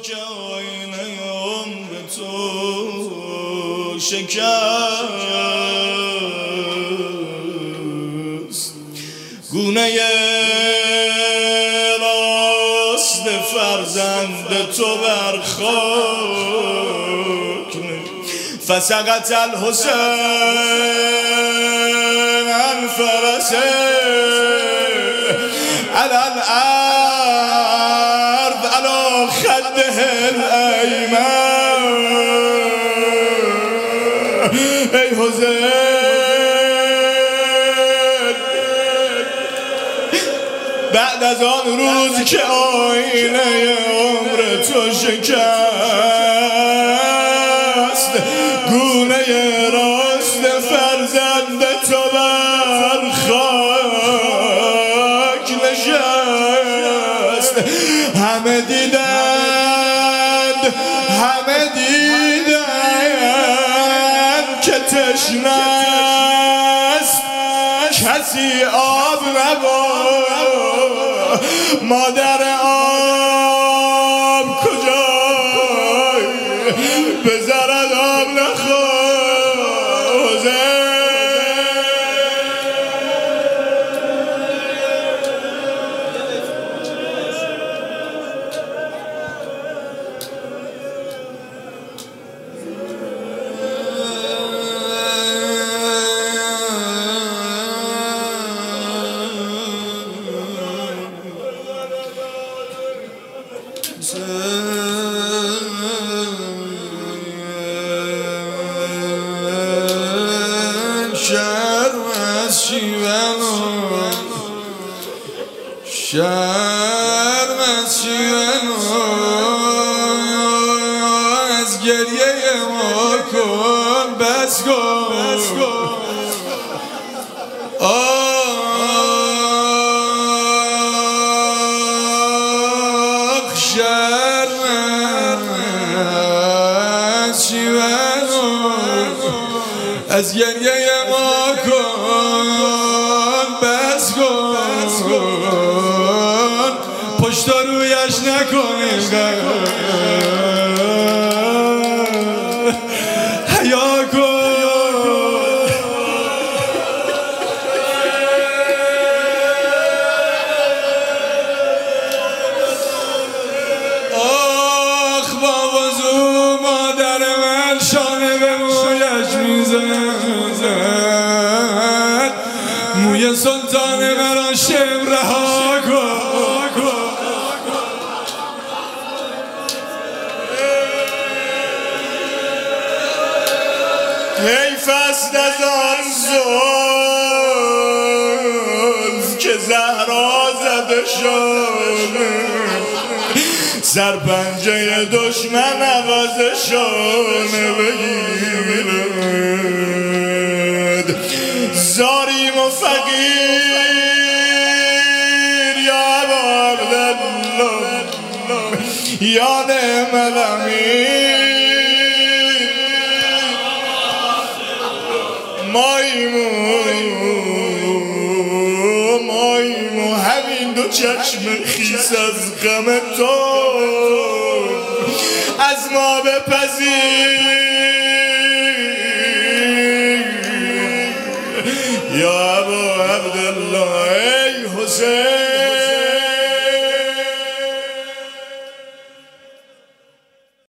که آینه عمر تو شکست، گونه راست فرزند تو بر خاک، فسقط الحسین عن فرسه على الارض على خده الایمن. ای حسین، بعد از آن روز که آینه عمر تو شکست، گونه راست فرزند تو بر خاک نشست. همه دیدند که تشنه است، کسی آب نبود. مادر آب کجای بذارد آب نخوزه. شرم از شیون از گریه ما کن، بس کن. آخ شرم از شیون از گریه ما کن، بس کن. پشت رویش نکنیم حیا کن. آخ با وضو مادر من شانه به مویش میزد، موی سلطان مرا شم رها کن. حیف است از آن زلف که زهرا زده شد، سرپنجه دشمن عوضشانه بگیرد. زاریم و فقیر یا ابا عبدالله یا نعم الامین. ماییم و همین دو چشم خیس از غم تو از ما بپذیر یا ابا عبدالله. ای حسین